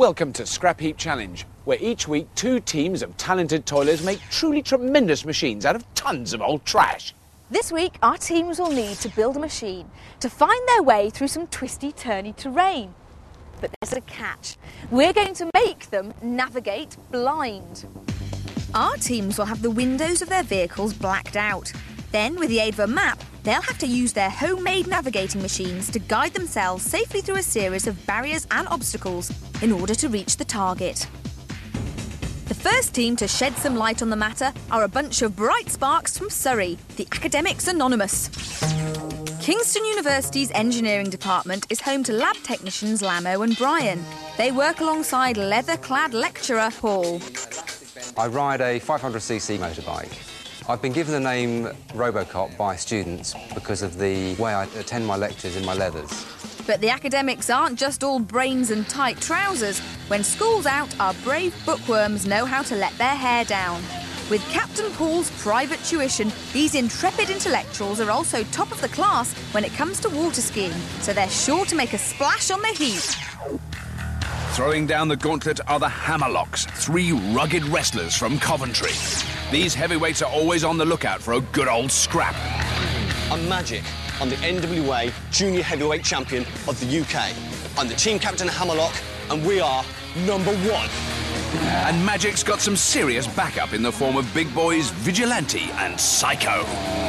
Welcome to Scrap Heap Challenge, where each week 2 teams of talented toilers make truly tremendous machines out of tons of old trash. This week, our teams will need to build a machine to find their way through some twisty-turny terrain. But there's a catch. We're going to make them navigate blind. Our teams will have the windows of their vehicles blacked out. Then, with the aid of a map, they'll have to use their homemade navigating machines to guide themselves safely through a series of barriers and obstacles in order to reach the target. The first team to shed some light on the matter are a bunch of bright sparks from Surrey, the Academics Anonymous. Kingston University's engineering department is home to lab technicians Lamo and Brian. They work alongside leather-clad lecturer Paul. I ride a 500cc motorbike. I've been given the name Robocop by students because of the way I attend my lectures in my leathers. But the academics aren't just all brains and tight trousers. When school's out, our brave bookworms know how to let their hair down. With Captain Paul's private tuition, these intrepid intellectuals are also top of the class when it comes to water skiing, so they're sure to make a splash on the heat. Throwing down the gauntlet are the Hammerlocks, 3 rugged wrestlers from Coventry. These heavyweights are always on the lookout for a good old scrap. I'm Magic. I'm the NWA Junior Heavyweight Champion of the UK. I'm the team captain of Hammerlock, and we are number 1. And Magic's got some serious backup in the form of big boys Vigilante and Psycho.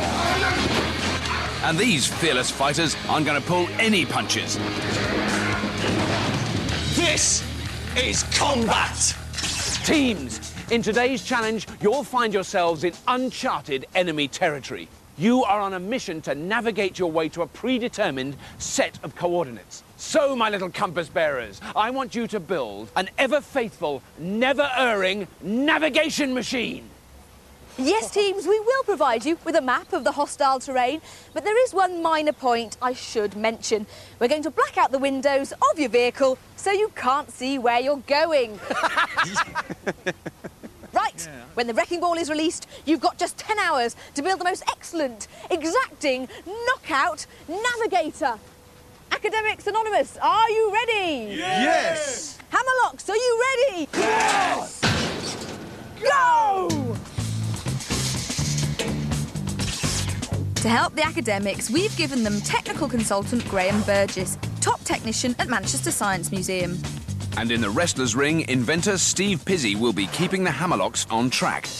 And these fearless fighters aren't going to pull any punches. This is combat! Teams, in today's challenge, you'll find yourselves in uncharted enemy territory. You are on a mission to navigate your way to a predetermined set of coordinates. So, my little compass bearers, I want you to build an ever-faithful, never-erring navigation machine. Yes, teams, we will provide you with a map of the hostile terrain, but there is one minor point I should mention. We're going to black out the windows of your vehicle so you can't see where you're going. Right, when the wrecking ball is released, you've got just 10 hours to build the most excellent, exacting, knockout navigator. Academics Anonymous, are you ready? Yes! Hammerlocks, are you ready? Yes! Go! To help the academics, we've given them technical consultant Graham Burgess, top technician at Manchester Science Museum. And in the wrestler's ring, inventor Steve Pizzi will be keeping the Hammerlocks on track.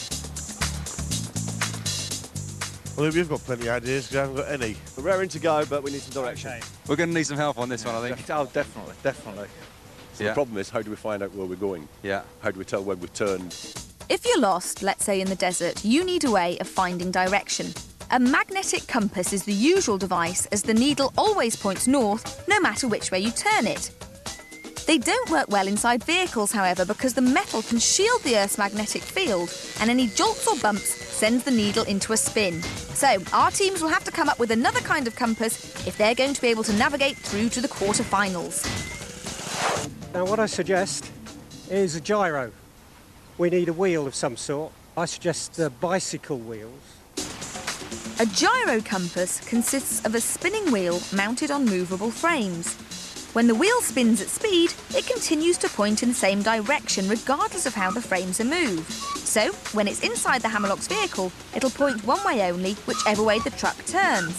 Well, we've got plenty of ideas because I haven't got any. We're raring to go, but we need some direction. Okay. We're going to need some help on this one, I think. Oh, definitely. So the problem is, how do we find out where we're going? Yeah. How do we tell when we've turned? If you're lost, let's say in the desert, you need a way of finding direction. A magnetic compass is the usual device, as the needle always points north, no matter which way you turn it. They don't work well inside vehicles, however, because the metal can shield the Earth's magnetic field, and any jolts or bumps sends the needle into a spin. So, our teams will have to come up with another kind of compass if they're going to be able to navigate through to the quarter-finals. Now, what I suggest is a gyro. We need a wheel of some sort. I suggest bicycle wheels. A gyro compass consists of a spinning wheel mounted on movable frames. When the wheel spins at speed, it continues to point in the same direction regardless of how the frames are moved. So, when it's inside the Hammerlock's vehicle, it'll point one way only, whichever way the truck turns.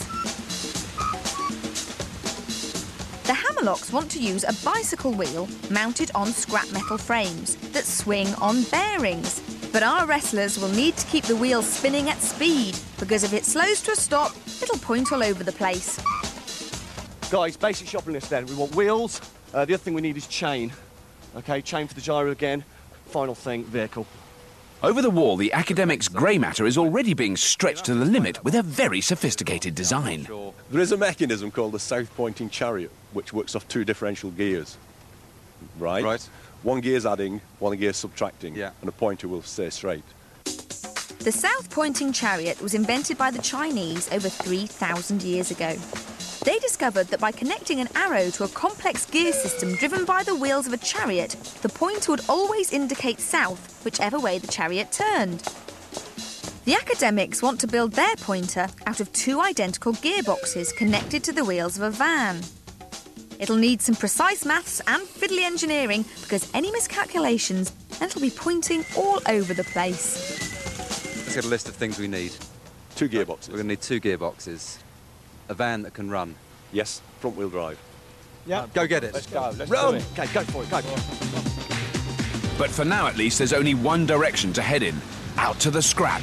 The Hammerlocks want to use a bicycle wheel mounted on scrap metal frames that swing on bearings. But our wrestlers will need to keep the wheel spinning at speed, because if it slows to a stop, it'll point all over the place. Guys, basic shopping list then. We want wheels. The other thing we need is chain. OK, chain for the gyro again. Final thing, vehicle. Over the wall, the academics' grey matter is already being stretched to the limit with a very sophisticated design. There is a mechanism called the south-pointing chariot, which works off 2 differential gears. Right. One gear's adding, one gear's subtracting, and the pointer will stay straight. The south-pointing chariot was invented by the Chinese over 3,000 years ago. They discovered that by connecting an arrow to a complex gear system driven by the wheels of a chariot, the pointer would always indicate south, whichever way the chariot turned. The academics want to build their pointer out of 2 identical gearboxes connected to the wheels of a van. It'll need some precise maths and fiddly engineering because any miscalculations, and it'll be pointing all over the place. Let's get a list of things we need. 2 gearboxes. We're going to need 2 gearboxes. A van that can run. Yes, front-wheel drive. Yeah. Go get it. Let's go. Let's Run! do it. Okay, go for it, go. But for now, at least, there's only one direction to head in. Out to the scrap.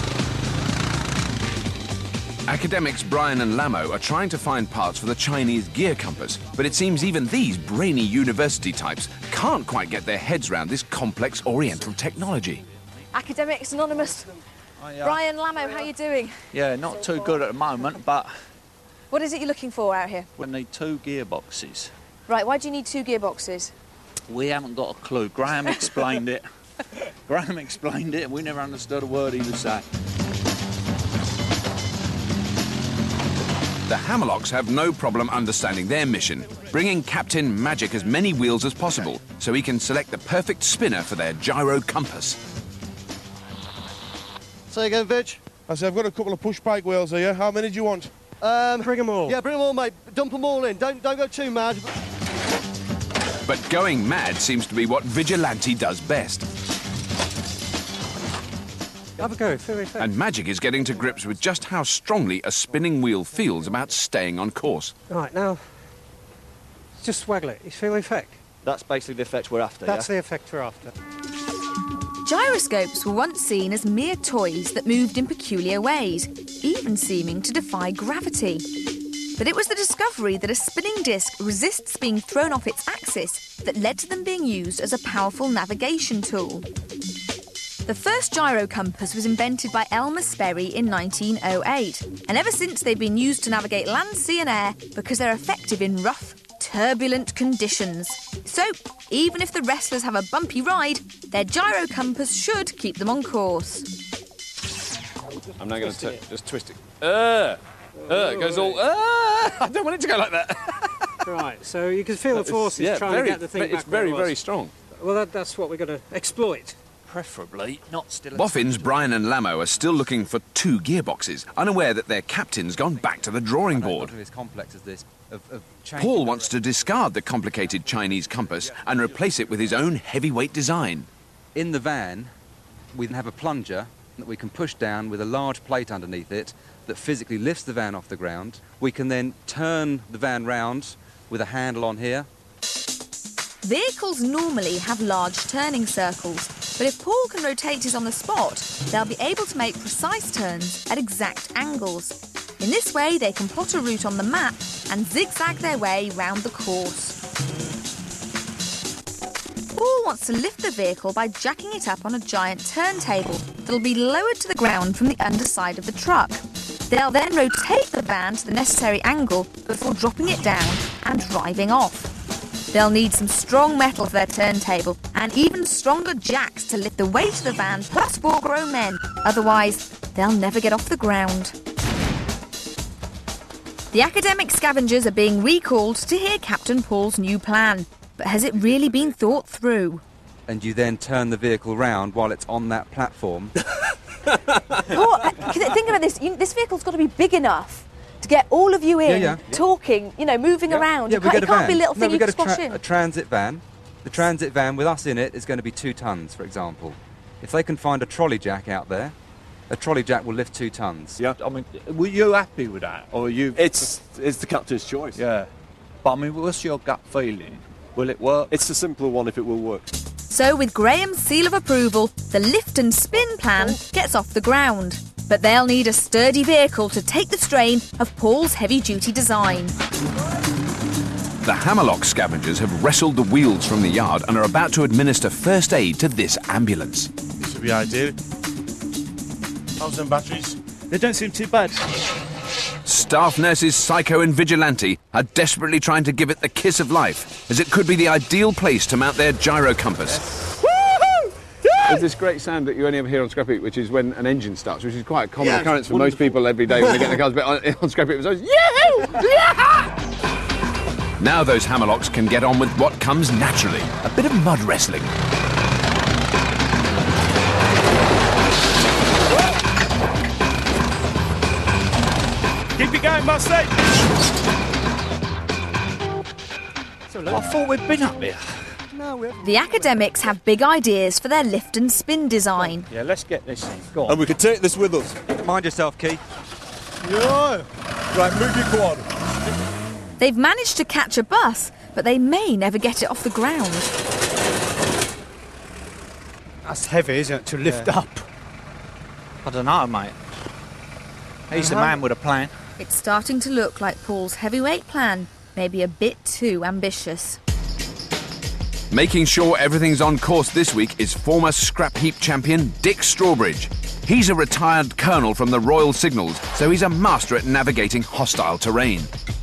Academics Brian and Lamo are trying to find parts for the Chinese gear compass, but it seems even these brainy university types can't quite get their heads around this complex Oriental technology. Academics Anonymous. Brian, Lamo, how are you doing? Yeah, not too good at the moment, but What is it you're looking for out here? we need 2 gearboxes. Right, why do you need 2 gearboxes? We haven't got a clue. Graham explained it. Graham explained it, and we never understood a word he was saying. The Hamalocks have no problem understanding their mission, bringing Captain Magic as many wheels as possible so he can select the perfect spinner for their gyro compass. Say again, Vidge. I said, I've got a couple of push bike wheels here. How many do you want? Bring them all. Yeah, bring them all, mate. Dump them all in. Don't go too mad. But going mad seems to be what Vigilante does best. Have a go, feel effect. And Magic is getting to grips with just how strongly a spinning wheel feels about staying on course. Right, now, just waggle it. You feel the effect? That's basically the effect we're after, That's yeah? the effect we're after. Gyroscopes were once seen as mere toys that moved in peculiar ways, even seeming to defy gravity. But it was the discovery that a spinning disc resists being thrown off its axis that led to them being used as a powerful navigation tool. The first gyro compass was invented by Elmer Sperry in 1908, and ever since they've been used to navigate land, sea and air because they're effective in rough, turbulent conditions. So, even if the wrestlers have a bumpy ride, their gyro compass should keep them on course. I'm now going to just twist it. It goes all... I don't want it to go like that. Right, so you can feel the forces trying to get the thing back. It's very, where it was. very strong. Well, that's what we're going to exploit. Preferably not still... Boffins, Brian and Lamo are still looking for 2 gearboxes, unaware that their captain's gone back to the drawing board. Not as complex as this. Paul wants to discard the complicated Chinese compass and replace it with his own heavyweight design. In the van, we have a plunger that we can push down with a large plate underneath it that physically lifts the van off the ground. We can then turn the van round with a handle on here. Vehicles normally have large turning circles, but if Paul can rotate his on the spot, they'll be able to make precise turns at exact angles. In this way, they can plot a route on the map and zigzag their way round the course. Paul wants to lift the vehicle by jacking it up on a giant turntable that'll be lowered to the ground from the underside of the truck. They'll then rotate the van to the necessary angle before dropping it down and driving off. They'll need some strong metal for their turntable and even stronger jacks to lift the weight of the van plus 4 grown men. Otherwise, they'll never get off the ground. The academic scavengers are being recalled to hear Captain Paul's new plan. But has it really been thought through? And you then turn the vehicle round while it's on that platform. Think about this. This vehicle's got to be big enough to get all of you in, talking, moving around. Yeah, It can't be a little thing you can squash in. A transit van. The transit van with us in it is going to be 2 tons, for example. If they can find a trolley jack out there, a trolley jack will lift 2 tons. Yeah, I mean, were you happy with that? Or are you... It's the captain's choice. Yeah. But I mean, what's your gut feeling? Will it work? It's a simpler one if it will work. So with Graham's seal of approval, the lift and spin plan gets off the ground. But they'll need a sturdy vehicle to take the strain of Paul's heavy-duty design. The Hammerlock scavengers have wrestled the wheels from the yard and are about to administer first aid to this ambulance. This would be ideal. How's them batteries? They don't seem too bad. Staff nurses Psycho and Vigilante are desperately trying to give it the kiss of life, as it could be the ideal place to mount their gyro compass. There's this great sound that you only ever hear on Scrap Heap, which is when an engine starts, which is quite a common occurrence for most people every day when they get in the cars. But on Scrap Heap, it's always, yeah! Now those Hammerlocks can get on with what comes naturally, a bit of mud wrestling. Keep it going, Mustang! I thought we'd been up here. The academics have big ideas for their lift and spin design. Yeah, let's get this in. Go on. And we can take this with us. Mind yourself, Keith. Yeah. Right, move your quad. They've managed to catch a bus, but they may never get it off the ground. That's heavy, isn't it, to lift up? I don't know, mate. He's the man with a plan. It's starting to look like Paul's heavyweight plan may be a bit too ambitious. Making sure everything's on course this week is former scrap heap champion Dick Strawbridge. He's a retired colonel from the Royal Signals, so he's a master at navigating hostile terrain.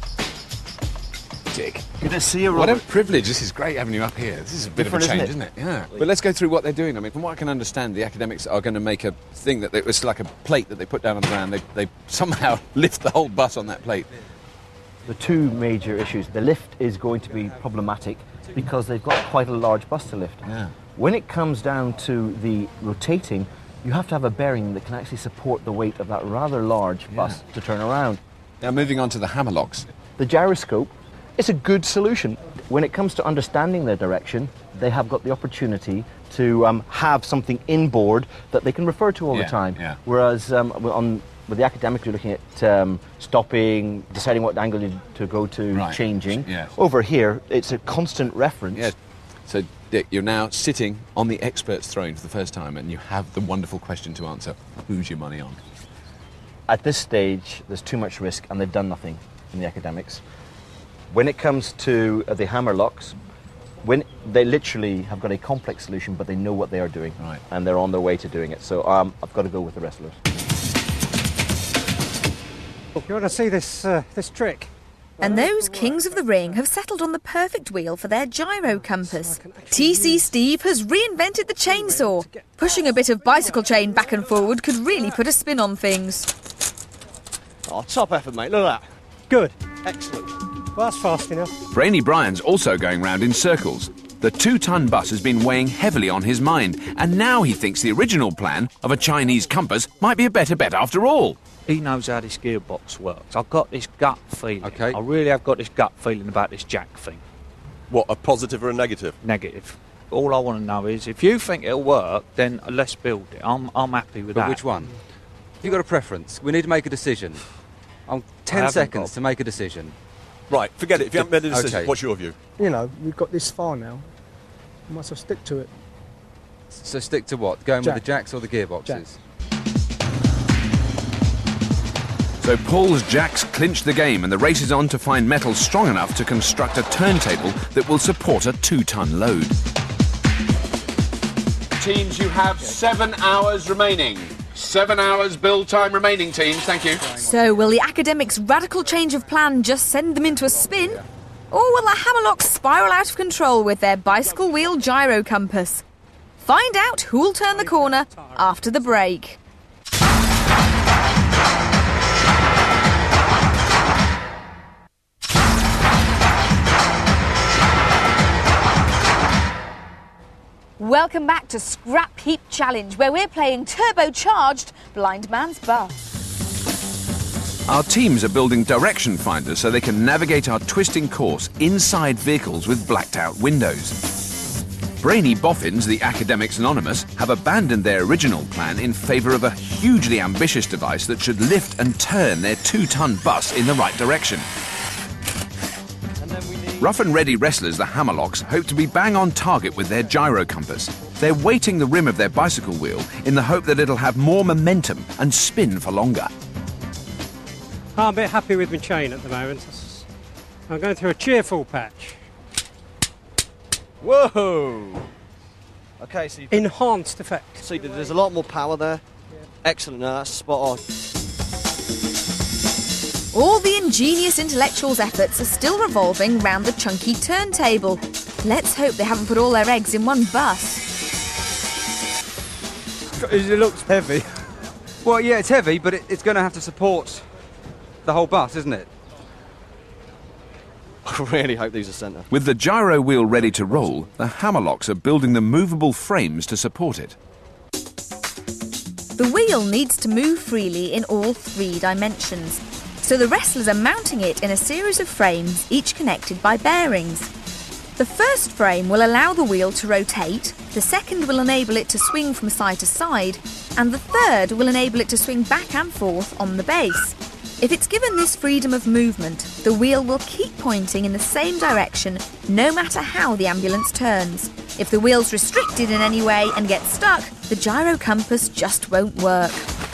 Dick. Good to see you, What Robert. a privilege. This is great having you up here. This is a bit of a Different, change, isn't it? Yeah. But let's go through what they're doing. I mean, from what I can understand, the academics are going to make a thing that it's like a plate that they put down on the ground. They somehow lift the whole bus on that plate. The two major issues. The lift is going to be problematic because they've got quite a large bus to lift. Yeah. When it comes down to the rotating, you have to have a bearing that can actually support the weight of that rather large bus to turn around. Now, moving on to the hammerlocks. The gyroscope is a good solution. When it comes to understanding their direction, they have got the opportunity to have something inboard that they can refer to all the time. Yeah. Whereas with the academics, you're looking at stopping, deciding what angle to go to, changing. Yes. Over here, it's a constant reference. Yes. So, Dick, you're now sitting on the expert's throne for the first time, and you have the wonderful question to answer. Who's your money on? At this stage, there's too much risk, and they've done nothing in the academics. When it comes to the hammerlocks, when they literally have got a complex solution, but they know what they are doing, and they're on their way to doing it. So I've got to go with the wrestlers. You want to see this trick? And those kings of the ring have settled on the perfect wheel for their gyro compass. TC Steve has reinvented the chainsaw. Pushing a bit of bicycle chain back and forward could really put a spin on things. Oh, top effort, mate. Look at that. Good. Excellent. Well, that's fast enough. Brainy Brian's also going round in circles. The 2-ton bus has been weighing heavily on his mind, and now he thinks the original plan of a Chinese compass might be a better bet after all. He knows how this gearbox works. I've got this gut feeling. Okay. I really have got this gut feeling about this jack thing. What, a positive or a negative? Negative. All I want to know is, if you think it'll work, then let's build it. I'm happy with But that. which one? Have you got a preference? We need to make a decision. 10 seconds to make a decision. Right, forget it. If you haven't made a decision, Okay. what's your view? You know, we've got this far now. We might as well stick to it. So stick to what? Going with the jacks or the gearboxes? Jacks. So Paul's jacks clinch the game, and the race is on to find metal strong enough to construct a turntable that will support a 2-ton load. Teams, you have 7 hours remaining. 7 hours build time remaining, teams. Thank you. So will the academics' radical change of plan just send them into a spin? Or will the hammerlocks spiral out of control with their bicycle wheel gyro compass? Find out who'll turn the corner after the break. Welcome back to Scrap Heap Challenge, where we're playing turbocharged Blind Man's Bus. Our teams are building direction finders so they can navigate our twisting course inside vehicles with blacked out windows. Brainy Boffins, the Academics Anonymous, have abandoned their original plan in favour of a hugely ambitious device that should lift and turn their 2-ton bus in the right direction. Rough and ready wrestlers, the hammerlocks, hope to be bang on target with their gyro compass. They're weighting the rim of their bicycle wheel in the hope that it'll have more momentum and spin for longer. I'm a bit happy with my chain at the moment. I'm going through a cheerful patch. Whoa! Okay, so enhanced effect. See, there's a lot more power there. Excellent, no, that's spot on. All the ingenious intellectuals' efforts are still revolving round the chunky turntable. Let's hope they haven't put all their eggs in one bus. It looks heavy. Well, yeah, it's heavy, but it's going to have to support the whole bus, isn't it? I really hope these are centre. With the gyro wheel ready to roll, the hammerlocks are building the movable frames to support it. The wheel needs to move freely in all 3 dimensions, so the wrestlers are mounting it in a series of frames, each connected by bearings. The first frame will allow the wheel to rotate, the second will enable it to swing from side to side, and the third will enable it to swing back and forth on the base. If it's given this freedom of movement, the wheel will keep pointing in the same direction no matter how the ambulance turns. If the wheel's restricted in any way and gets stuck, the gyro compass just won't work.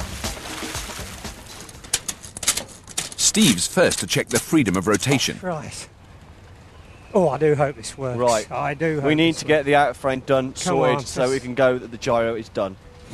Steve's first to check the freedom of rotation. Right. Oh, I do hope this works. Right. I do hope we need to get the outer frame done, sorted, on, so we can go that the gyro is done.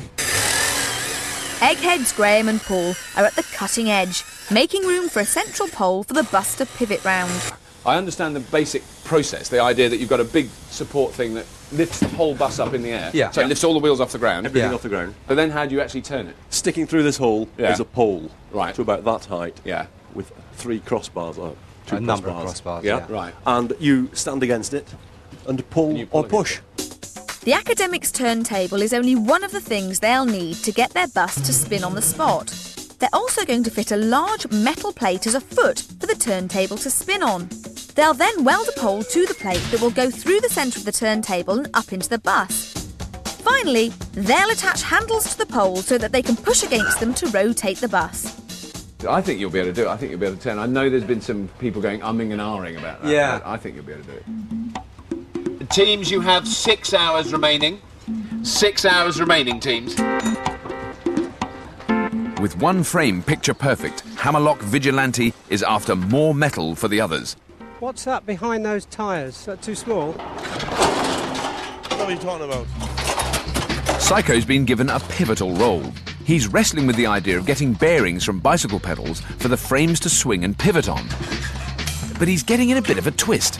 Eggheads Graham and Paul are at the cutting edge, making room for a central pole for the bus to pivot round. I understand the basic process, the idea that you've got a big support thing that lifts the whole bus up in the air. Yeah. So it lifts all the wheels off the ground. Everything off the ground. But then how do you actually turn it? Sticking through this hole is a pole. Right. To about that height. Yeah. With 3 crossbars on it. A number of crossbars, yeah. Right. And you stand against it and pull or push. The academics' turntable is only one of the things they'll need to get their bus to spin on the spot. They're also going to fit a large metal plate as a foot for the turntable to spin on. They'll then weld a pole to the plate that will go through the centre of the turntable and up into the bus. Finally, they'll attach handles to the pole so that they can push against them to rotate the bus. I think you'll be able to do it. I think you'll be able to turn. I know there's been some people going umming and ahhing about that. Yeah. But I think you'll be able to do it. Teams, you have 6 hours remaining. 6 hours remaining, teams. With one frame picture perfect, Hammerlock Vigilante is after more metal for the others. What's that behind those tyres? Is that too small? What are you talking about? Psycho's been given a pivotal role. He's wrestling with the idea of getting bearings from bicycle pedals for the frames to swing and pivot on. But he's getting in a bit of a twist.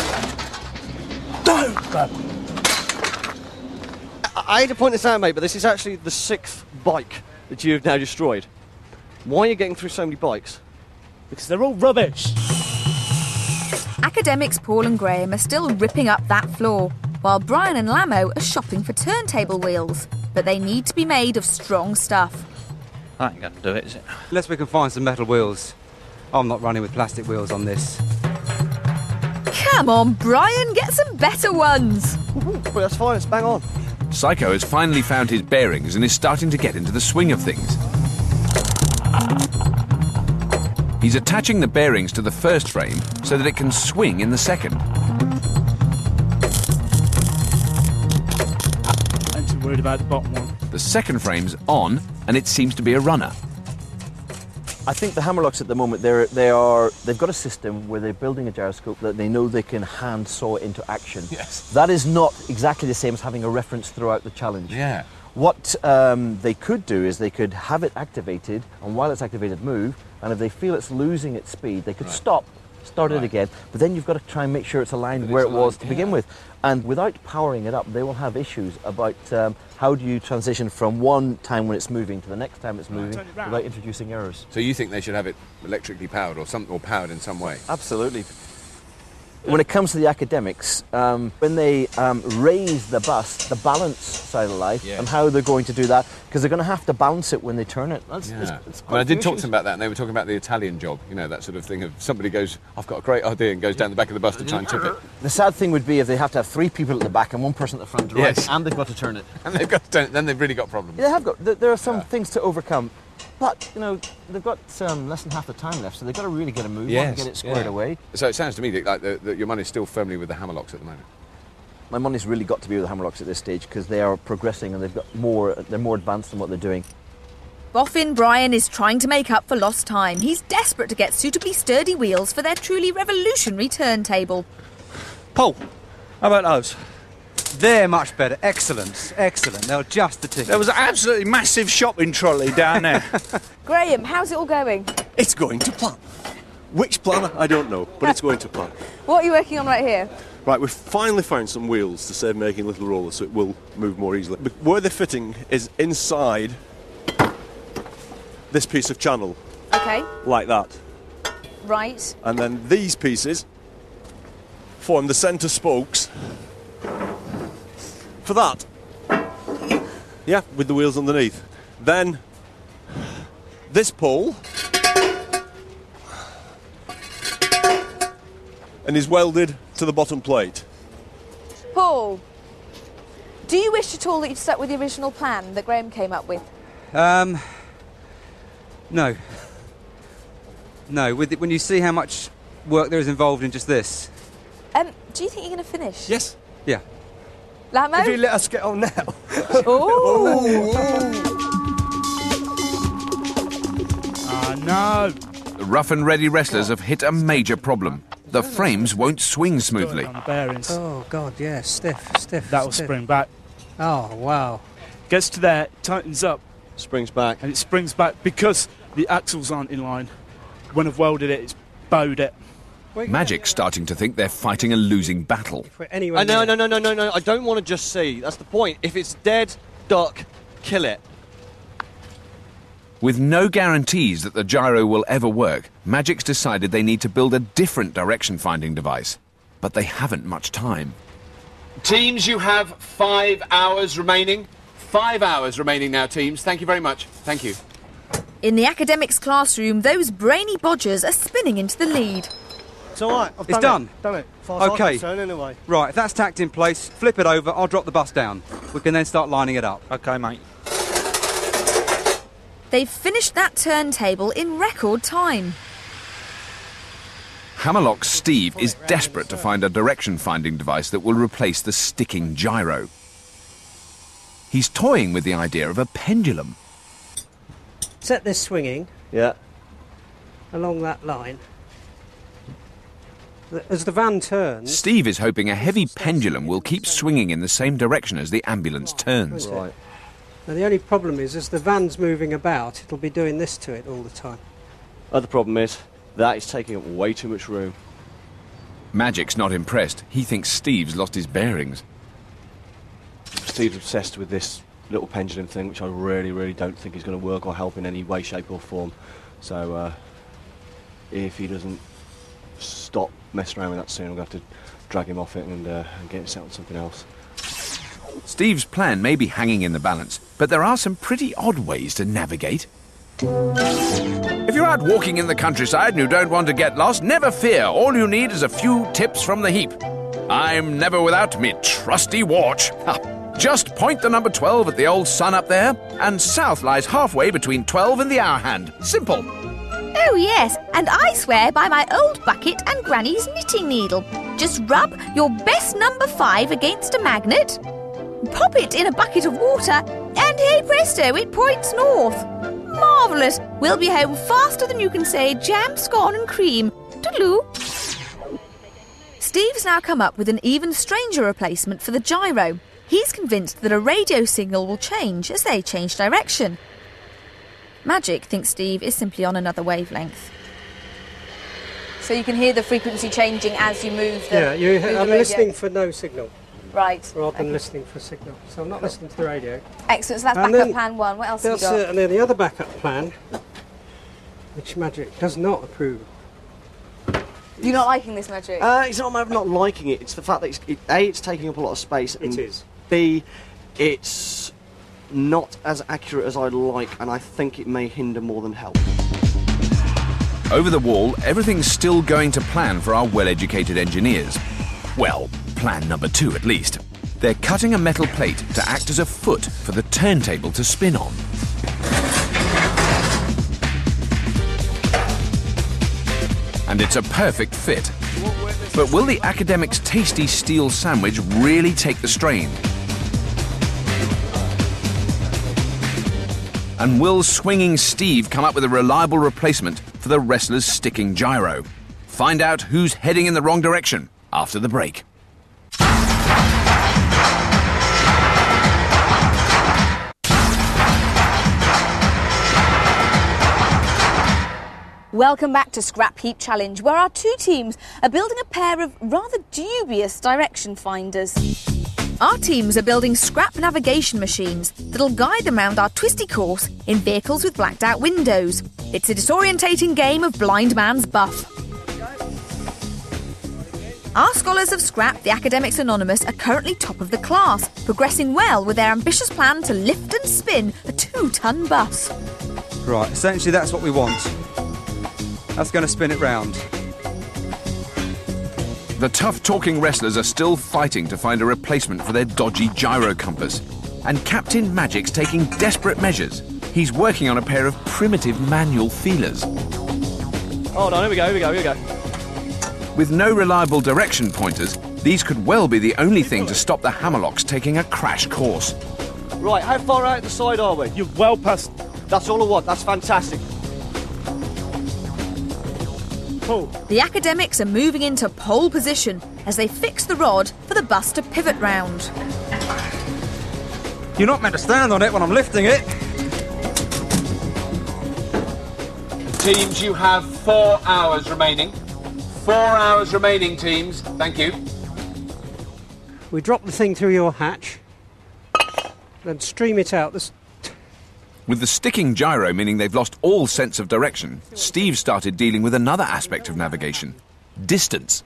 I hate to point this out, mate, but this is actually the 6th bike that you have now destroyed. Why are you getting through so many bikes? Because they're all rubbish. Academics Paul and Graham are still ripping up that floor, while Brian and Lamo are shopping for turntable wheels. But they need to be made of strong stuff. That ain't going to do it, is it? Unless we can find some metal wheels. I'm not running with plastic wheels on this. Come on, Brian, get some better ones. But that's fine, it's bang on. Psycho has finally found his bearings and is starting to get into the swing of things. He's attaching the bearings to the first frame so that it can swing in the second. I'm too worried about the bottom one. The second frame's on, and it seems to be a runner. I think the Hammerlocks at the moment, they've got a system where they're building a gyroscope that they know they can hand saw into action. Yes. That is not exactly the same as having a reference throughout the challenge. Yeah. What they could do is they could have it activated, and while it's activated, move, and if they feel it's losing its speed, they could start it again, but then you've got to try and make sure it's aligned where it was to begin with. And without powering it up, they will have issues about how do you transition from one time when it's moving to the next time it's moving without introducing errors. So you think they should have it electrically powered or powered in some way? Absolutely. When it comes to the academics, when they raise the bus, the balance side of life, and how they're going to do that, because they're going to have to balance it when they turn it. It's Well, I did talk to them about that, and they were talking about the Italian job, you know, that sort of thing of somebody goes, I've got a great idea, and goes down the back of the bus to try and tip it. The sad thing would be if they have to have 3 people at the back and 1 person at the front to ride, and they've got to turn it. And they've got to turn it, then they've really got problems. Yeah, they have got. There are some things to overcome. But, you know, they've got less than half the time left, so they've got to really get a move on and get it squared away. So it sounds to me that your money's still firmly with the Hammerlocks at the moment. My money's really got to be with the Hammerlocks at this stage because they are progressing and they're more advanced in what they're doing. Boffin Brian is trying to make up for lost time. He's desperate to get suitably sturdy wheels for their truly revolutionary turntable. Paul, how about those? They're much better. Excellent. Excellent. They're just the ticket. There was an absolutely massive shopping trolley down there. Graham, how's it all going? It's going to plan. Which plan, I don't know, but it's going to plan. What are you working on right here? Right, we've finally found some wheels to save making little rollers so it will move more easily. But where they're fitting is inside this piece of channel. Okay. Like that. Right. And then these pieces form the centre spokes for that. Yeah, with the wheels underneath. Then this pole and is welded to the bottom plate. Paul, do you wish at all that you'd stuck with the original plan that Graham came up with? No. No, when you see how much work there is involved in just this. Do you think you're going to finish? Yes. Yeah. Lamo? If you let us get on now. No. The rough and ready wrestlers have hit a major problem. The frames won't swing smoothly. On the bearings. Oh, God, yeah, stiff. That will spring back. Oh, wow. Gets to there, tightens up. Springs back. And it springs back because the axles aren't in line. When I've welded it, it's bowed it. Magic's starting to think they're fighting a losing battle. No. I don't want to just see. That's the point. If it's dead, duck, kill it. With no guarantees that the gyro will ever work, Magic's decided they need to build a different direction-finding device. But they haven't much time. Teams, you have 5 hours remaining. 5 hours remaining now, teams. Thank you very much. Thank you. In the academics classroom, those brainy bodgers are spinning into the lead. It's all right. It's done. Done it. Far as I'm Okay. concerned, anyway. Right, if that's tacked in place, flip it over, I'll drop the bus down. We can then start lining it up. OK, mate. They've finished that turntable in record time. Hammerlock's Steve is desperate to find a direction-finding device that will replace the sticking gyro. He's toying with the idea of a pendulum. Set this swinging. Yeah. Along that line. As the van turns... Steve is hoping a heavy pendulum will keep swinging in the same direction as the ambulance turns. Right. Now, the only problem is, as the van's moving about, it'll be doing this to it all the time. Other problem is, that is taking up way too much room. Magic's not impressed. He thinks Steve's lost his bearings. Steve's obsessed with this little pendulum thing, which I really don't think is going to work or help in any way, shape or form. So, if he doesn't stop messing around with that soon, I'm going to have to drag him off it and get him set on something else. Steve's plan may be hanging in the balance, but there are some pretty odd ways to navigate. If you're out walking in the countryside and you don't want to get lost, never fear. All you need is a few tips from the heap. I'm never without me trusty watch. Just point the number 12 at the old sun up there, and south lies halfway between 12 and the hour hand. Simple. Oh, yes, and I swear by my old bucket and Granny's knitting needle. Just rub your best number 5 against a magnet, pop it in a bucket of water, and hey presto, it points north. Marvellous! We'll be home faster than you can say jam, scone and cream. Toodaloo. Steve's now come up with an even stranger replacement for the gyro. He's convinced that a radio signal will change as they change direction. Magic thinks Steve is simply on another wavelength. So you can hear the frequency changing as you move the I'm listening for no signal. Right. Rather than listening for signal. So I'm not listening to the radio. Excellent. So that's backup plan 1. What else have you got? And then the other backup plan, which Magic does not approve. You're not liking this, Magic? It's not a matter of not liking it. It's the fact that it's taking up a lot of space. And it is. B, it's not as accurate as I'd like, and I think it may hinder more than help. Over the wall, everything's still going to plan for our well-educated engineers. Well, plan number 2 at least. They're cutting a metal plate to act as a foot for the turntable to spin on. And it's a perfect fit. But will the academics' tasty steel sandwich really take the strain? And will swinging Steve come up with a reliable replacement for the wrestler's sticking gyro? Find out who's heading in the wrong direction after the break. Welcome back to Scrap Heap Challenge, where our 2 teams are building a pair of rather dubious direction finders. Our teams are building scrap navigation machines that'll guide them around our twisty course in vehicles with blacked out windows. It's a disorientating game of blind man's buff. Our scholars of Scrap, the Academics Anonymous, are currently top of the class, progressing well with their ambitious plan to lift and spin a 2-ton bus. Right, essentially that's what we want. That's going to spin it round. The tough-talking wrestlers are still fighting to find a replacement for their dodgy gyro compass. And Captain Magic's taking desperate measures. He's working on a pair of primitive manual feelers. Hold on, here we go. With no reliable direction pointers, these could well be the only thing to stop the Hammerlocks taking a crash course. Right, how far out the side are we? You're well past. That's all I want, that's fantastic. Cool. The academics are moving into pole position as they fix the rod for the bus to pivot round. You're not meant to stand on it when I'm lifting it. Teams, you have 4 hours remaining. 4 hours remaining, teams. Thank you. We drop the thing through your hatch, then stream it out. With the sticking gyro meaning they've lost all sense of direction, Steve started dealing with another aspect of navigation: distance.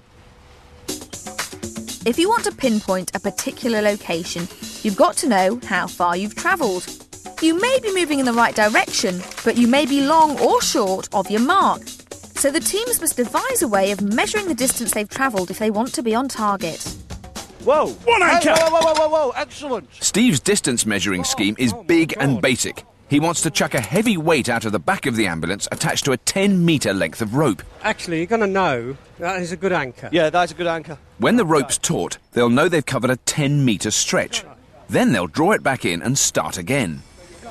If you want to pinpoint a particular location, you've got to know how far you've travelled. You may be moving in the right direction, but you may be long or short of your mark. So the teams must devise a way of measuring the distance they've travelled if they want to be on target. Whoa! One anchor! Hey, whoa, excellent! Steve's distance measuring scheme is big and basic. He wants to chuck a heavy weight out of the back of the ambulance attached to a 10-metre length of rope. Actually, you're going to know that is a good anchor. Yeah, that's a good anchor. When the rope's taut, they'll know they've covered a 10-metre stretch. Then they'll draw it back in and start again.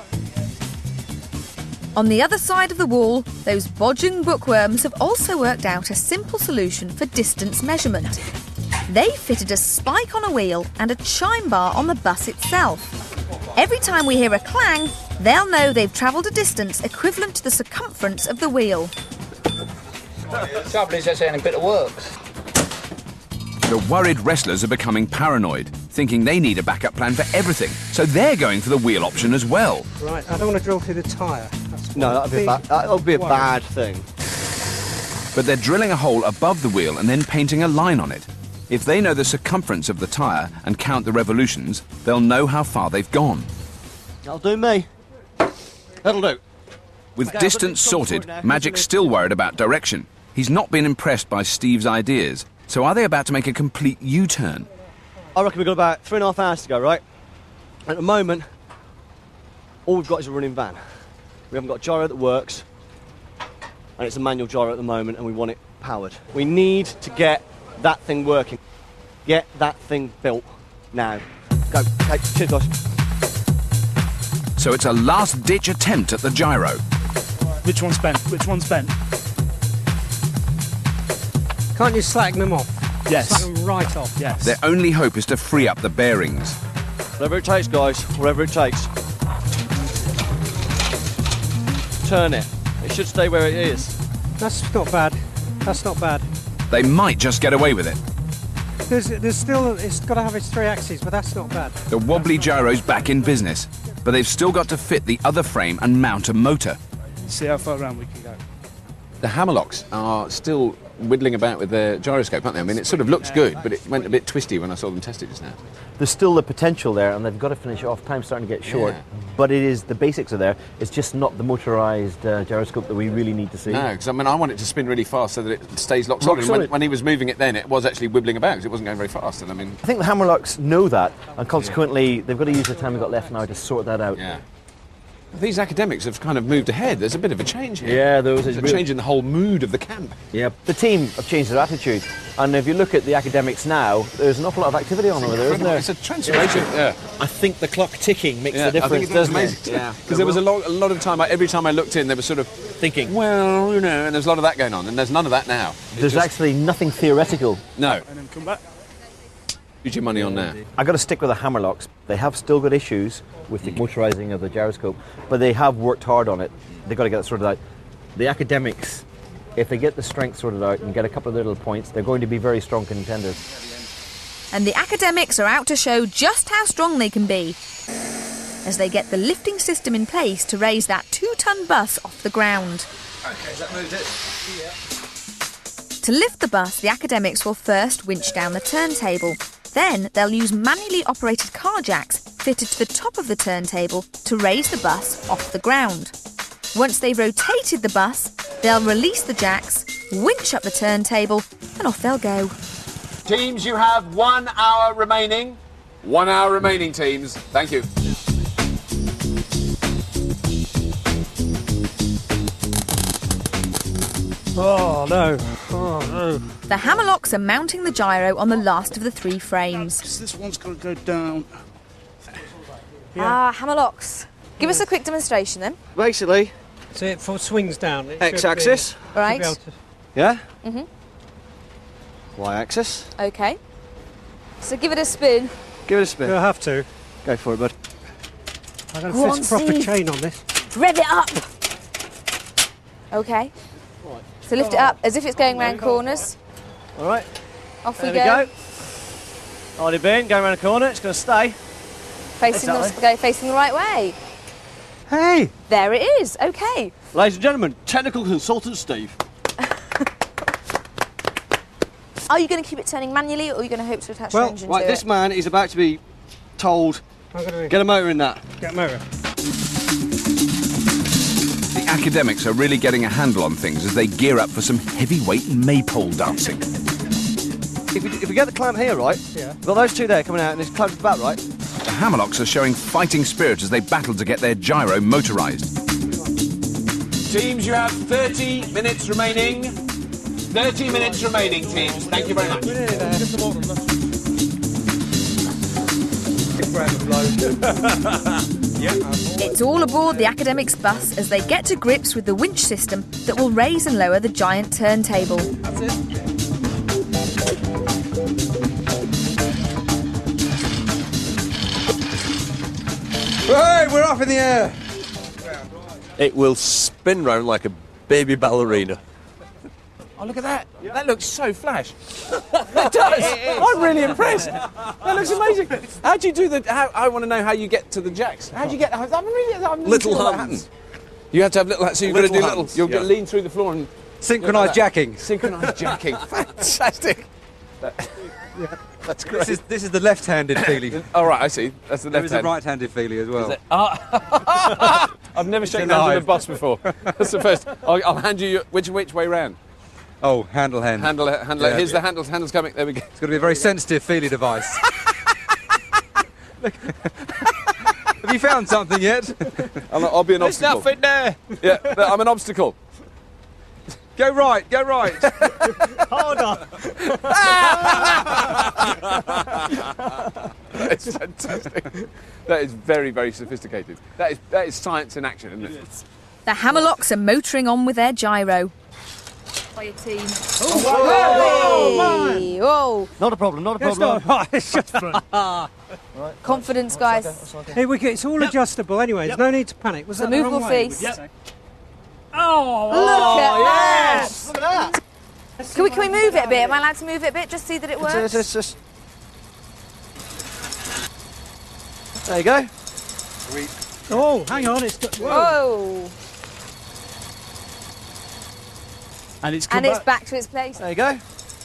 On the other side of the wall, those bodging bookworms have also worked out a simple solution for distance measurement. They fitted a spike on a wheel and a chime bar on the bus itself. Every time we hear a clang, they'll know they've travelled a distance equivalent to the circumference of the wheel. The trouble is, that's only a bit of work. The worried wrestlers are becoming paranoid, thinking they need a backup plan for everything, so they're going for the wheel option as well. Right, I don't want to drill through the tyre. No, that'll be a bad thing. But they're drilling a hole above the wheel and then painting a line on it. If they know the circumference of the tyre and count the revolutions, they'll know how far they've gone. That'll do me. That'll do. With distance sorted, Magic's still worried about direction. He's not been impressed by Steve's ideas, so are they about to make a complete U-turn? I reckon we've got about 3.5 hours to go, right? At the moment, all we've got is a running van. We haven't got a gyro that works, and it's a manual gyro at the moment, and we want it powered. We need to get that thing working. Get that thing built now. Go. Okay, cheers, guys. So it's a last-ditch attempt at the gyro. Which one's bent? Can't you slacken them off? Yes. Slacken them right off. Yes. Their only hope is to free up the bearings. Whatever it takes, guys. Whatever it takes. Turn it. It should stay where it is. That's not bad. That's not bad. They might just get away with it. There's still, it's got to have its 3 axes, but that's not bad. The wobbly gyro's back in business, but they've still got to fit the other frame and mount a motor. See how far around we can go. The Hammerlocks are still whittling about with their gyroscope, aren't they? I mean, it sort of looks good, but it went a bit twisty when I saw them test it just now. There's still the potential there, and they've got to finish it off. Time's starting to get short, but it is, the basics are there. It's just not the motorised gyroscope that we really need to see. No, because I mean, I want it to spin really fast so that it stays locked solid. And when he was moving it then, it was actually wibbling about because it wasn't going very fast. And I mean, I think the Hammerlocks know that, and consequently, they've got to use the time they've got left now to sort that out. Yeah. These academics have kind of moved ahead. There's a bit of a change here. Yeah, there's a change in the whole mood of the camp. Yeah, the team have changed their attitude. And if you look at the academics now, there's an awful lot of activity on over there, isn't there? It's a transformation. Yeah. I think the clock ticking makes the difference, doesn't it? Yeah. Because there was a lot of time, every time I looked in, there was sort of thinking, well, you know, and there's a lot of that going on, and there's none of that now. There's actually nothing theoretical. No. And then come back. Use your money on there. I've got to stick with the Hammerlocks. They have still got issues with the motorising of the gyroscope, but they have worked hard on it. They've got to get it sorted out. The academics, if they get the strength sorted out and get a couple of little points, they're going to be very strong contenders. And the academics are out to show just how strong they can be as they get the lifting system in place to raise that 2-ton bus off the ground. Okay, that moved it. Yeah. To lift the bus, the academics will first winch down the turntable. Then they'll use manually operated car jacks fitted to the top of the turntable to raise the bus off the ground. Once they've rotated the bus, they'll release the jacks, winch up the turntable, and off they'll go. Teams, you have 1 hour remaining. 1 hour remaining, teams. Thank you. Oh, no. Oh, no. The Hammerlocks are mounting the gyro on the last of the 3 frames. This one's got to go down. Ah, Hammerlocks. Give us a quick demonstration then. Basically, so it swings down. X-axis. Right. Yeah? Mm-hmm. Y-axis. OK. So give it a spin. Give it a spin. You'll have to. Go for it, bud. I've got Go to on, fit a proper Steve. chain on this. Rev it up. OK. So lift it up as if it's going round corners. All right. Off There we we go. go. Hardy beam, going around the corner. It's going to stay. Facing the right way. Hey! There it is. OK. Ladies and gentlemen, technical consultant Steve. Are you going to keep it turning manually, or are you going to hope to attach an engine right, to this it? man is about to be told, get a motor in that. Get a motor. The academics are really getting a handle on things as they gear up for some heavyweight maypole dancing. If we get the clamp here right, we've got those 2 there coming out and it's clamped back right. The Hammerlocks are showing fighting spirit as they battle to get their gyro motorised. Teams, you have 30 minutes remaining. 30 minutes remaining, teams. Thank you very much. It's all aboard the academics bus as they get to grips with the winch system that will raise and lower the giant turntable. That's it. Hey, we're off in the air. It will spin round like a baby ballerina. Oh, look at that. That looks so flash. It does. I'm really impressed. That looks amazing. How do you do the... I want to know how you get to the jacks. How do you get... I'm really Little what hands. happens. You have to have little... So you've got to do little... hands, You'll yeah. lean through the floor and... Synchronised jacking. Synchronised jacking. Fantastic. That's great. This is the left-handed feelie. All right, I see. That's the There left is a right-handed feelie as well. I've never shaken hands with a bus before. That's the first. I'll hand you... Which way round? Oh, handle hand. Handle. Yeah. Here's the handles. Handles coming. There we go. It's got to be a very sensitive feelie device. Have you found something yet? I'll be an obstacle. There's nothing there. Yeah, I'm an obstacle. Go right, go right. Hold on. That is fantastic. That is very, very sophisticated. That is science in action, isn't it? The Hammerlocks are motoring on with their gyro. By your team. Whoa! Whoa! Not a problem, not a It's problem. not. It's just fun. Confidence, guys. Hey, it's all adjustable anyway. There's no need to panic. Was It's a that the movable wrong way? feast. Oh, Look at yes! that! Look at that! Can we move it a bit? Am I allowed to move it a bit? Just see that it works? It's just... There you go. Oh, hang on. It's got... Whoa! And it's And it's back to its place. There you go.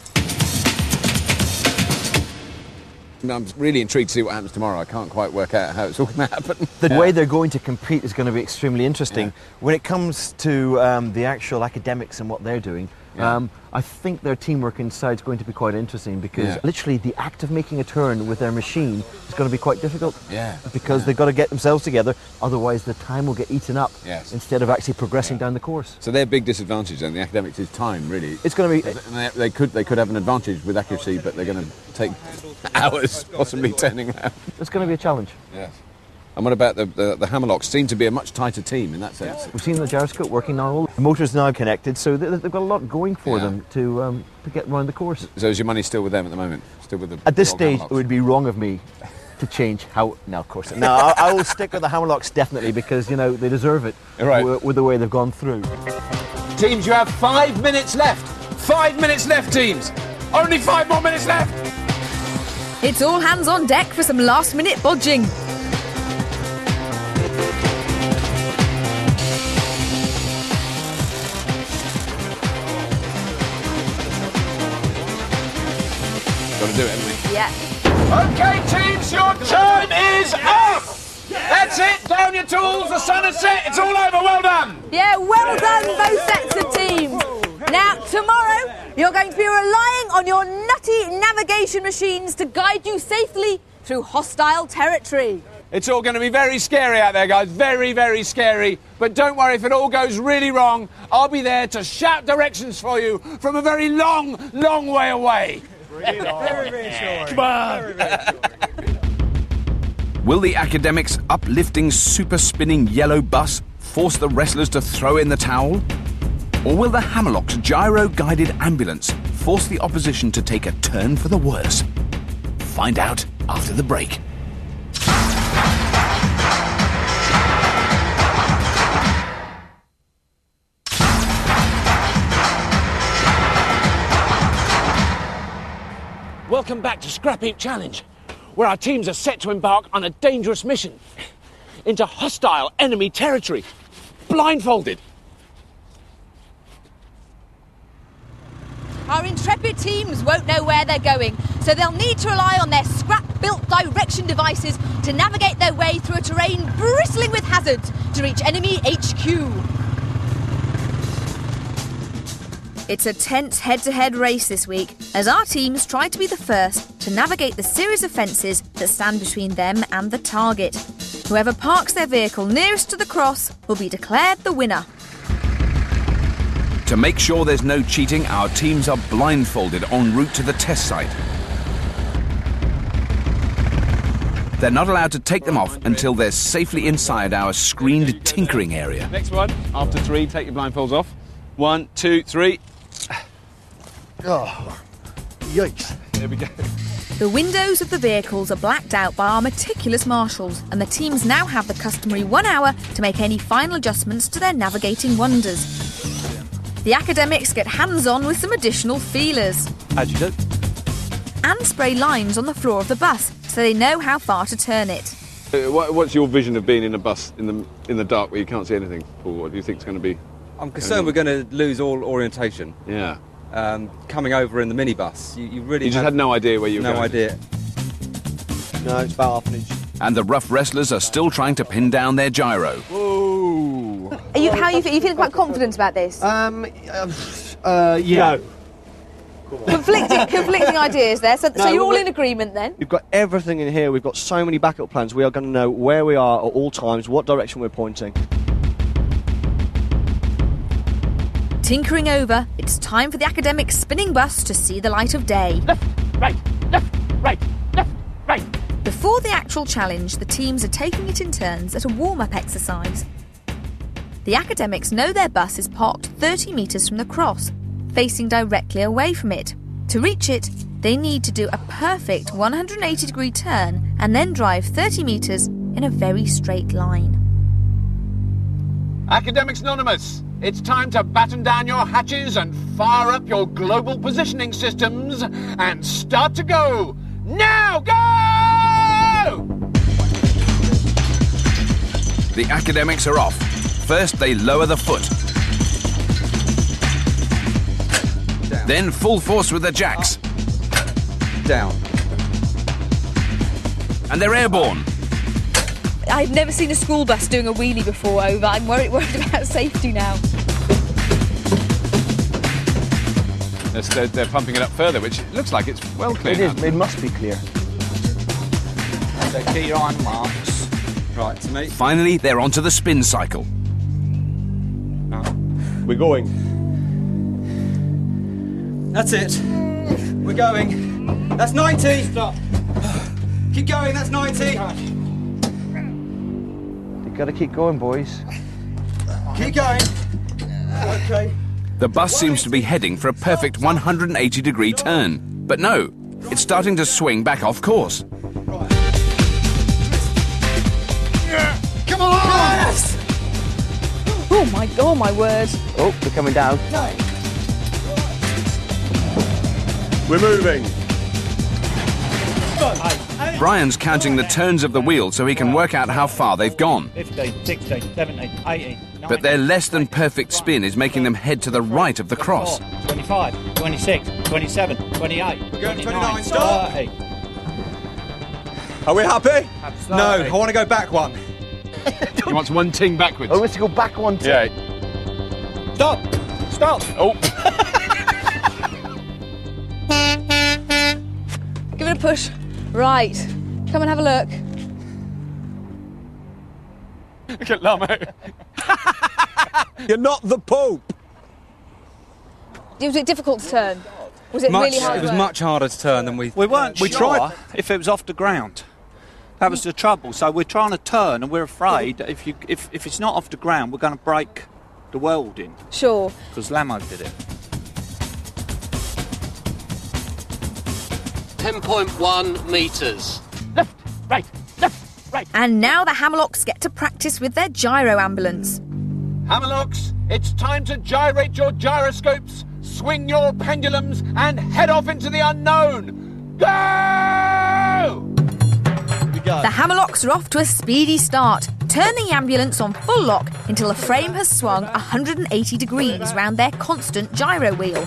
I'm really intrigued to see what happens tomorrow. I can't quite work out how it's all going to happen. The way they're going to compete is going to be extremely interesting. When it comes to the actual academics and what they're doing, I think their teamwork inside is going to be quite interesting because literally the act of making a turn with their machine is going to be quite difficult. Because they've got to get themselves together, otherwise the time will get eaten up instead of actually progressing down the course. So their big disadvantage then, the academics, is time, really. It's going to be... They could have an advantage with accuracy, but they're going to take hours possibly turning around. It's going to be a challenge. Yes. And what about the Hammerlocks? Seem to be a much tighter team in that sense. We've seen the gyroscope working now. The motor's now connected, so they've got a lot going for them to get around the course. So is your money still with them at the moment? Still with the At this old stage, Hammerlocks? it would be wrong of me to change how... No, of course. No, I will stick with the Hammerlocks definitely because, you know, they deserve it with the way they've gone through. Teams, you have 5 minutes left. 5 minutes left, teams. Only 5 more minutes left. It's all hands on deck for some last-minute bodging. Got to do it, haven't we? Yeah. Okay, teams, your time is up. That's it. Down your tools. The sun has set. It's all over. Well done. Yeah, well done, both sets of teams. Now, tomorrow, you're going to be relying on your nutty navigation machines to guide you safely through hostile territory. It's all going to be very scary out there, guys. Very, very scary. But don't worry, if it all goes really wrong, I'll be there to shout directions for you from a very long, long way away. Very reassuring. Come on. Will the Academics' uplifting, super-spinning yellow bus force the wrestlers to throw in the towel? Or will the Hammerlock's gyro-guided ambulance force the opposition to take a turn for the worse? Find out after the break. Welcome back to Scrap Heap Challenge, where our teams are set to embark on a dangerous mission into hostile enemy territory, blindfolded. Our intrepid teams won't know where they're going, so they'll need to rely on their scrap-built direction devices to navigate their way through a terrain bristling with hazards to reach enemy HQ. It's a tense head-to-head race this week, as our teams try to be the first to navigate the series of fences that stand between them and the target. Whoever parks their vehicle nearest to the cross will be declared the winner. To make sure there's no cheating, our teams are blindfolded en route to the test site. They're not allowed to take them off until they're safely inside our screened tinkering area. Next one, after 3, take your blindfolds off. 1, 2, 3. Oh, yikes. There we go. The windows of the vehicles are blacked out by our meticulous marshals, and the teams now have the customary 1 hour to make any final adjustments to their navigating wonders. The Academics get hands-on with some additional feelers. As you do. And spray lines on the floor of the bus, so they know how far to turn it. What's your vision of being in a bus in the dark where you can't see anything, Paul? What do you think is going to be? I'm concerned we're going to lose all orientation. Yeah. Coming over in the minibus, you really just had no idea where you were going. No idea. No, it's about half an inch. And the rough wrestlers are still trying to pin down their gyro. Whoa! How are you feeling quite confident about this? Yeah. Conflicting ideas there. So you're all in agreement then? We've got everything in here. We've got so many backup plans. We are going to know where we are at all times, what direction we're pointing. Tinkering over, it's time for the Academic spinning bus to see the light of day. Left, right, left, right, left, right. Before the actual challenge, the teams are taking it in turns at a warm-up exercise. The Academics know their bus is parked 30 metres from the cross, facing directly away from it. To reach it, they need to do a perfect 180-degree turn and then drive 30 metres in a very straight line. Academics Anonymous, it's time to batten down your hatches and fire up your global positioning systems and start to go. Now go! The Academics are off. First, they lower the foot. Down. Then full force with the jacks. Down. And they're airborne. I've never seen a school bus doing a wheelie before, Over. I'm worried about safety now. They're pumping it up further, which looks like it's well clear. It is. It must be clear. So keep your eye on marks. Right, to me. Finally, they're onto the spin cycle. We're going. That's it. We're going. That's 90. Stop. Keep going, that's 90. You've got to keep going, boys. Keep going. Okay. The bus seems to be heading for a perfect 180-degree turn. But no, it's starting to swing back off course. Come on! Yes! Oh my word. Oh, we're coming down. We're moving. Brian's counting the turns of the wheel so he can work out how far they've gone. 15, 16, 17, 18, 19, But their less than perfect spin is making them head to the right of the cross. 25, 26, 27, 28, We're going 29, 29, stop! 30. Are we happy? No, I want to go back one. He wants one ting backwards. Oh, let's go back one ting. Yeah. Stop! Stop! Oh. Give it a push. Right. Come and have a look. Look at Lamo. You're not the Pope. Was it difficult to turn? Was it really hard? It was much harder to turn than we weren't we sure tried. if it was off the ground. That was the trouble. So we're trying to turn, and we're afraid that if it's not off the ground, we're going to break the welding. Sure. Because Lamo did it. 10.1 metres. Left, right, left, right. And now the Hammerlocks get to practice with their gyro ambulance. Hammerlocks, it's time to gyrate your gyroscopes, swing your pendulums, and head off into the unknown. Go! The Hammerlocks are off to a speedy start. Turn the ambulance on full lock until the frame has swung 180 degrees round their constant gyro wheel.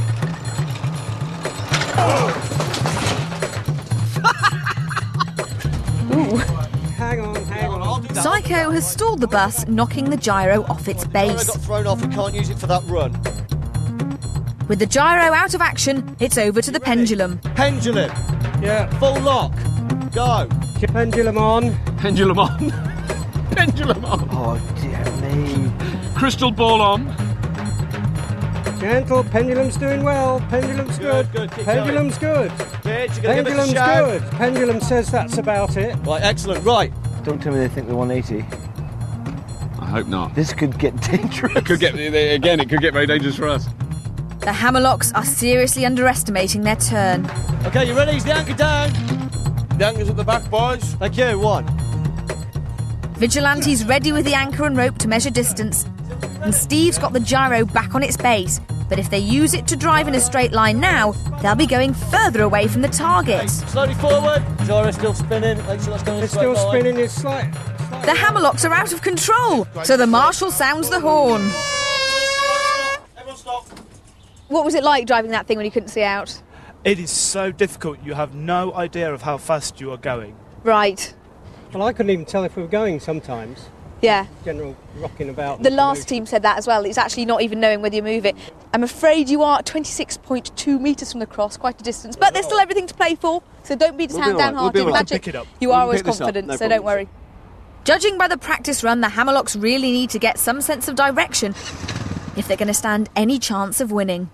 Ooh. Hang on. Psycho has stalled the bus, knocking the gyro off its base. Got thrown off. We can't use it for that run. With the gyro out of action, it's over to the pendulum. Pendulum. Yeah. Full lock. Go. Pendulum on. Pendulum on. Pendulum on. Oh, dear me. Crystal ball on. Gentle, pendulum's doing well. Pendulum's good. Pendulum's good. Pendulum's good. Pendulum says that's about it. Right, excellent. Right. Don't tell me they think they're 180. I hope not. This could get dangerous. It could get very dangerous for us. The Hammerlocks are seriously underestimating their turn. Okay, you ready? Is the anchor down? The anchor's at the back, boys. Thank you. One. Vigilante's ready with the anchor and rope to measure distance. And Steve's got the gyro back on its base. But if they use it to drive in a straight line now, they'll be going further away from the target. Slowly forward. Gyro's still spinning. Make sure that's going It's still spinning. It's slight. The Hammerlocks are out of control, so the marshal sounds the horn. Everyone stop. What was it like driving that thing when you couldn't see out? It is so difficult. You have no idea of how fast you are going. Right. Well, I couldn't even tell if we were going sometimes. Yeah. General rocking about. The last team said that as well. It's actually not even knowing whether you move it. I'm afraid you are 26.2 metres from the cross, quite a distance. But there's still everything to play for, so don't beat us downhearted. Magic, you are always confident, so don't worry. Judging by the practice run, the Hammerlocks really need to get some sense of direction if they're going to stand any chance of winning.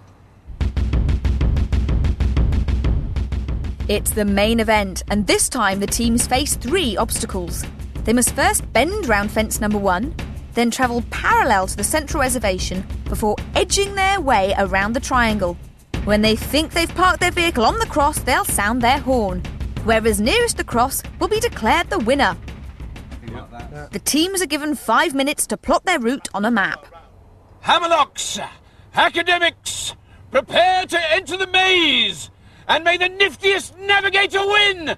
It's the main event, and this time the teams face 3 obstacles. They must first bend round fence number 1, then travel parallel to the central reservation before edging their way around the triangle. When they think they've parked their vehicle on the cross, they'll sound their horn. Whoever's nearest the cross will be declared the winner. The teams are given 5 minutes to plot their route on a map. Hammerlocks, academics, prepare to enter the maze, and may the niftiest navigator win!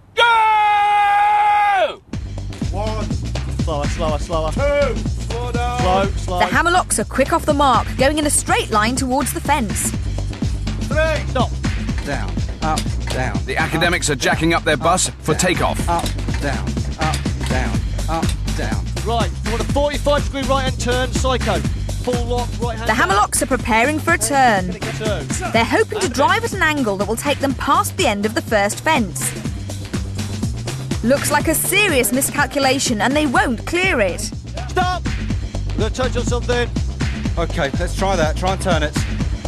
Go! 1. Slower. 2. Slow down. Slow. The Hammerlocks are quick off the mark, going in a straight line towards the fence. 3. Stop. Down, up, down. The academics are jacking up their bus for takeoff. Up, down, up, down, up, down. Right, you want a 45-degree right-hand turn, Psycho. Full lock, right-hand. The Hammerlocks are preparing for a turn. Turn. They're hoping to drive at an angle that will take them past the end of the first fence. Looks like a serious miscalculation, and they won't clear it. Stop! We're going to touch on something. Okay, let's try that. Try and turn it.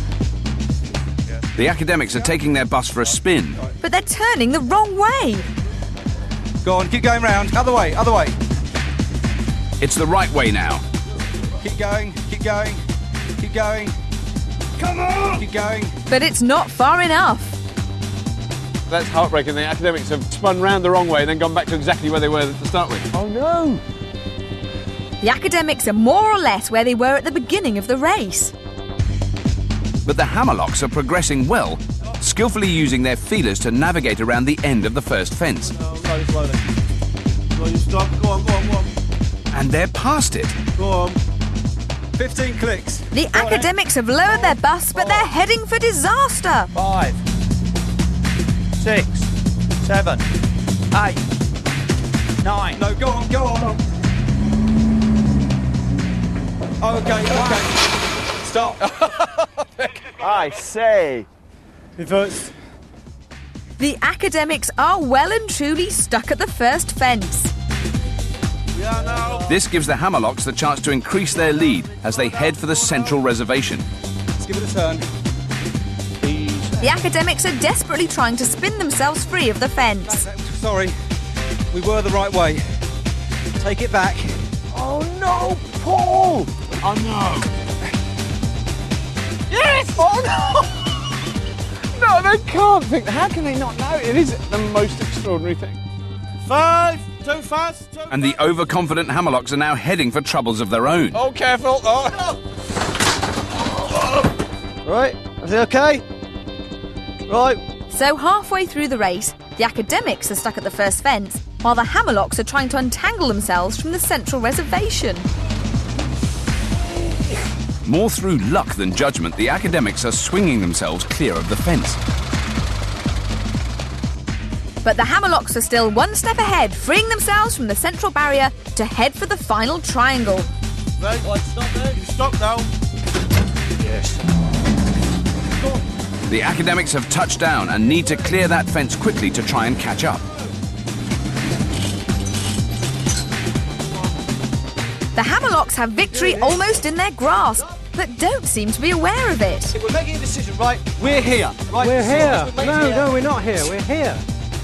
The academics are taking their bus for a spin. But they're turning the wrong way. Go on, keep going round. Other way. It's the right way now. Keep going. Come on! Keep going. But it's not far enough. That's heartbreaking. The academics have spun round the wrong way and then gone back to exactly where they were to start with. Oh no! The academics are more or less where they were at the beginning of the race. But the Hammerlocks are progressing well, skillfully using their feelers to navigate around the end of the first fence. Slowly. Go on, you stop. Go on. And they're past it. Go on. 15 clicks. The academics have lowered their bus, but they're heading for disaster. 5, 6, 7, 8, 9. No, go on. Okay. Stop. I say. Reverse. The academics are well and truly stuck at the first fence. This gives the Hammerlocks the chance to increase their lead as they head for the central reservation. Let's give it a turn. The academics are desperately trying to spin themselves free of the fence. Sorry, we were the right way. Take it back. Oh no, Paul! Oh no! Yes! Oh no! No, they can't think. How can they not know? It is the most extraordinary thing. 5, too fast. And the overconfident Hammerlocks are now heading for troubles of their own. Oh, careful! Oh. Right, is it okay? Right. So halfway through the race, the academics are stuck at the first fence, while the Hammerlocks are trying to untangle themselves from the central reservation. More through luck than judgment, the academics are swinging themselves clear of the fence. But the Hammerlocks are still one step ahead, freeing themselves from the central barrier to head for the final triangle. Right, stop there. You stop now. Yes. The academics have touched down and need to clear that fence quickly to try and catch up. The Hammerlocks have victory almost in their grasp, but don't seem to be aware of it. We're making a decision, right? We're here. Right? We're here. No, we're not here. We're here.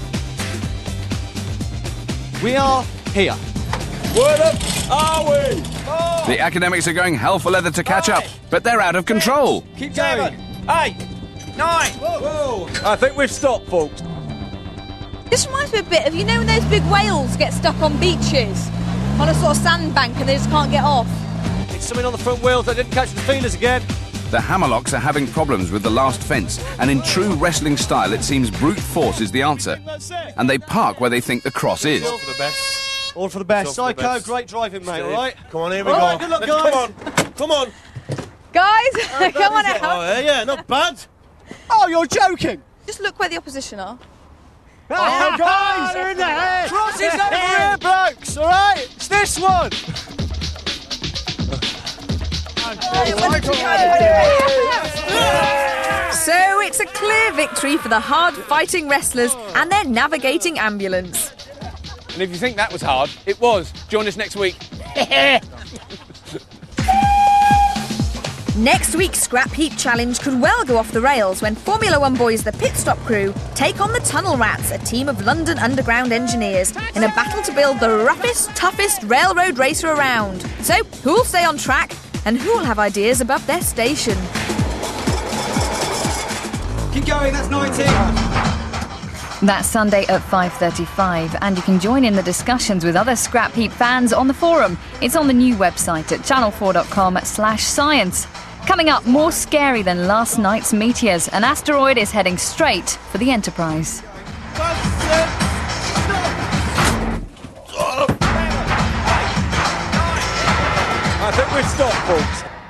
We are here. Word up, are we? Oh. The academics are going hell for leather to catch up, but they're out of control. Keep going. 8, 9. Whoa. I think we've stopped, folks. This reminds me a bit of, you know, when those big whales get stuck on beaches, on a sort of sandbank, and they just can't get off. It's something on the front wheels that didn't catch the feelers again. The Hammerlocks are having problems with the last fence, and in true wrestling style, it seems brute force is the answer. And they park where they think the cross is. All for the best. All for the best. All for the Psycho, best. great driving, mate, Steve. all right? Come on, here we All go. right, good luck, guys. Come on. Guys, come on out. Oh, yeah, not bad. Oh, you're joking. Just look where the opposition are. Oh, guys, they're in the head. Cross is over here, blokes, all right? It's this one. So it's a clear victory for the hard-fighting wrestlers and their navigating ambulance. And if you think that was hard, it was. Join us next week. Next week's Scrap Heap Challenge could well go off the rails when Formula One boys, the Pit Stop crew, take on the Tunnel Rats, a team of London Underground engineers, in a battle to build the roughest, toughest railroad racer around. So, who'll stay on track and who'll have ideas above their station? Keep going, that's 90. That's Sunday at 5:35, and you can join in the discussions with other Scrap Heap fans on the forum. It's on the new website at channel4.com/science. Coming up, more scary than last night's meteors. An asteroid is heading straight for the Enterprise. I think we've stopped, folks.